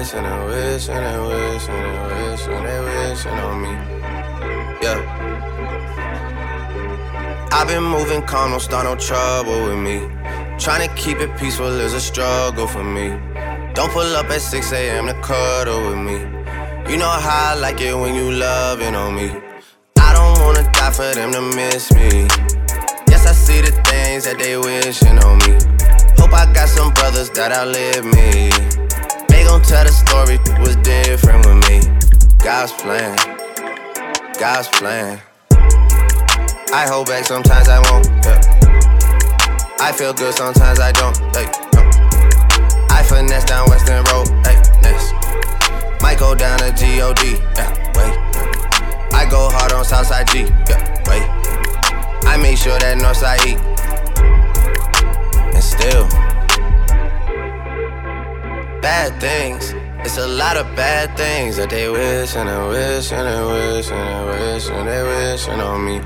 wish and they wish and they wish and they wish and they wishing on me. Yeah. I've been moving calm, don't start no trouble with me. Trying to keep it peaceful is a struggle for me. Don't pull up at 6 a.m. to cuddle with me. You know how I like it when you loving on me. I don't wanna die for them to miss me. Yes, I see the things that they wishing on me. Hope I got some brothers that outlive me. They gon' tell the story was different with me. God's plan, God's plan. I hold back, sometimes I won't, yeah. I feel good, sometimes I don't, hey, no. I finesse down Western Road, hey, next. Might go down to G.O.D., yeah, wait. I go hard on Southside G, yeah, wait. I make sure that Northside eat. And still, bad things. It's a lot of bad things that they wish and they wish and they wish and they wish and they wishing on me.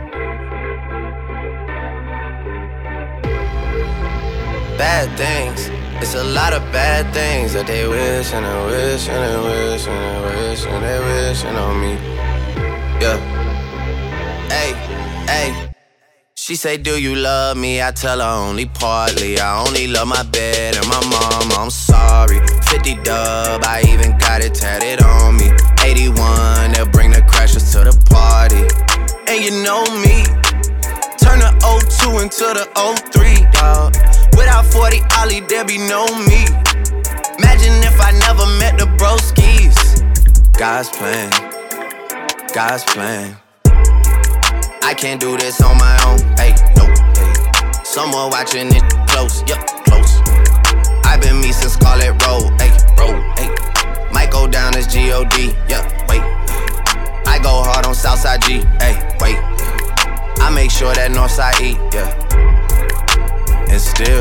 Bad things. It's a lot of bad things that they wish and they wish and they wish and they wish and they wishing on me. Yeah. Hey, hey. She say, do you love me? I tell her only partly. I only love my bed and my mama, I'm sorry. 50 dub, I even got it tatted on me. 81, they'll bring the crashers to the party. And you know me, turn the 02 into the 03, dawg. Without 40 Ollie, there be no me. Imagine if I never met the broskies. God's plan, God's plan. I can't do this on my own, hey, no, hey. Someone watching it close, yup, close. I've been me since Scarlet Road, hey, road, hey. Might go down as G.O.D., yup, wait. I go hard on Southside G, hey, wait. I make sure that Northside eat, yeah. And still,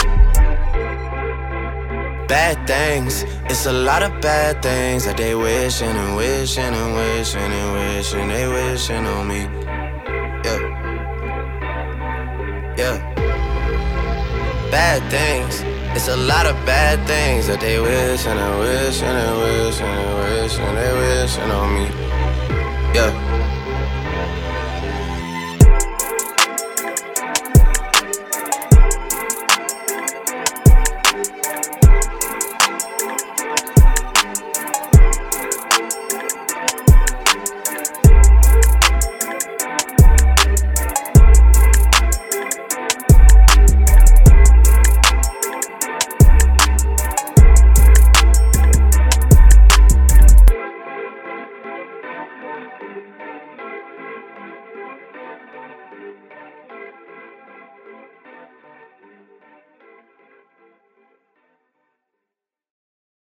bad things. It's a lot of bad things that they wishing and wishing and wishing and wishing they wishing on me. Yeah, yeah. Bad things. It's a lot of bad things that they wish and they wish and they wish and they wish and they wishing on me. Yeah.